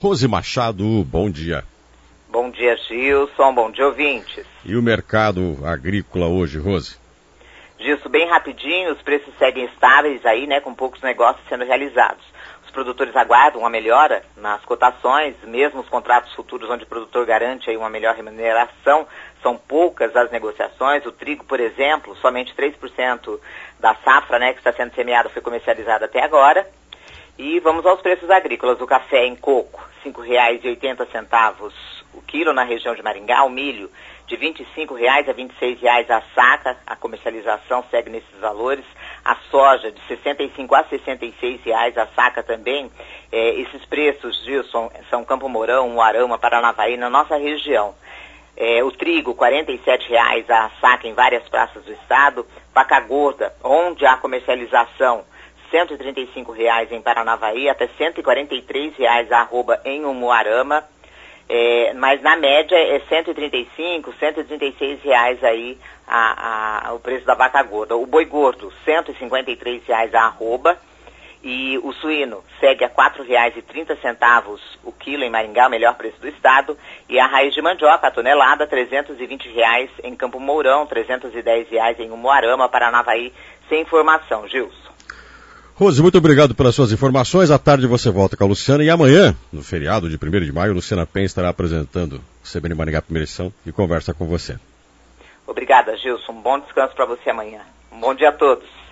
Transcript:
Rose Machado, bom dia. Bom dia, Gilson, bom dia, ouvintes. E o mercado agrícola hoje, Rose? Gilson, bem rapidinho, os preços seguem estáveis aí, né, com poucos negócios sendo realizados. Os produtores aguardam uma melhora nas cotações, mesmo os contratos futuros onde o produtor garante aí uma melhor remuneração, são poucas as negociações. O trigo, por exemplo, somente 3% da safra, né, que está sendo semeada foi comercializada até agora. E vamos aos preços agrícolas. O café em coco, R$ 5,80 o quilo na região de Maringá. O milho, de R$ 25,00 a R$ 26,00 a saca. A comercialização segue nesses valores. A soja, de R$ 65,00 a R$ 66,00 a saca também. Esses preços, Gilson, são Campo Mourão, Umuarama, Paranavaí, na nossa região. O trigo, R$ 47,00 a saca em várias praças do estado. Vaca gorda, onde há comercialização, R$ 135,00 em Paranavaí, até R$ 143,00 a arroba em Umuarama, mas na média é R$ 135,00, R$ 136,00 aí o preço da vaca gorda. O boi gordo, R$ 153,00 a arroba, e o suíno segue a R$ 4,30 o quilo em Maringá, o melhor preço do estado, e a raiz de mandioca, a tonelada, R$ 320,00 em Campo Mourão, R$ 310,00 em Umuarama, Paranavaí, sem informação, Gilson. Rose, muito obrigado pelas suas informações. À tarde você volta com a Luciana e amanhã, no feriado de 1º de maio, Luciana Pen estará apresentando o CBN Maringá Primeira Edição e conversa com você. Obrigada, Gilson. Um bom descanso para você amanhã. Um bom dia a todos.